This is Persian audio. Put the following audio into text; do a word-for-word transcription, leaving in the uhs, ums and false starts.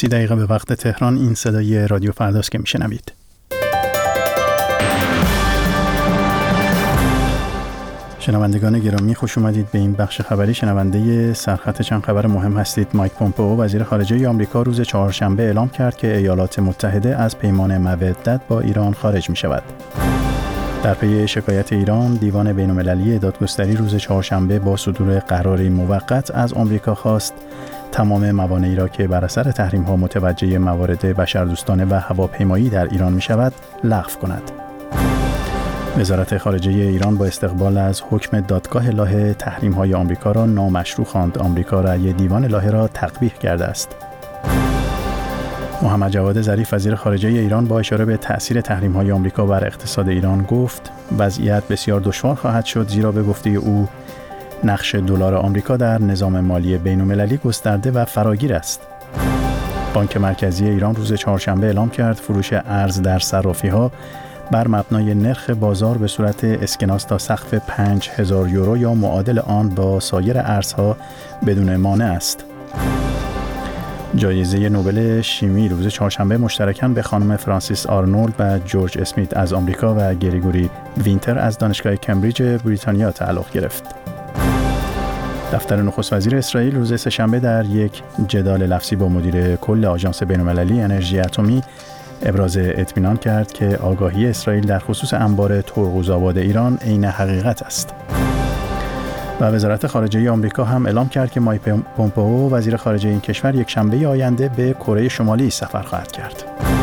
سی دقیقه به وقت تهران. این صدای رادیو فرداست که میشنوید. شنوندگان گرامی، خوش اومدید به این بخش خبری. شنونده سرخط چند خبر مهم هستید. مایک پومپئو وزیر خارجه آمریکا روز چهارشنبه اعلام کرد که ایالات متحده از پیمان مودت با ایران خارج می شود. در پی شکایت ایران، دیوان بین‌المللی دادگستری روز چهارشنبه با صدور قراری موقت از آمریکا خواست تمام موانعی را که بر اثر تحریم‌ها متوجه موارد بشردوستانه و هواپیمایی در ایران می شود لغو کند. وزارت خارجه ایران با استقبال از حکم دادگاه لاهه تحریم‌های آمریکا را نامشروع خواند. آمریکا رأی دیوان لاهه را تقبیح کرده است. محمد جواد ظریف وزیر خارجه ایران با اشاره به تأثیر تحریم‌های آمریکا بر اقتصاد ایران گفت وضعیت بسیار دشوار خواهد شد، زیرا به گفته او نقش دلار آمریکا در نظام مالی بین‌المللی گسترده و فراگیر است. بانک مرکزی ایران روز چهارشنبه اعلام کرد فروش ارز در صرافی‌ها بر مبنای نرخ بازار به صورت اسکناس تا سقف پنج هزار یورو یا معادل آن با سایر ارزها بدون مانع است. جایزه نوبل شیمی روز چهارشنبه مشترکاً به خانم فرانسیس آرنولد و جورج اسمیت از آمریکا و گریگوری وینتر از دانشگاه کمبریج بریتانیا تعلق گرفت. دفتر نخست وزیر اسرائیل روز سه‌شنبه در یک جدال لفظی با مدیر کل آژانس بین‌المللی انرژی اتمی ابراز اطمینان کرد که آگاهی اسرائیل در خصوص انبار ترقوزآباد ایران عین حقیقت است. و وزارت خارجه آمریکا هم اعلام کرد که مایک پومپئو وزیر خارجه این کشور یک شنبه آینده به کره شمالی سفر خواهد کرد.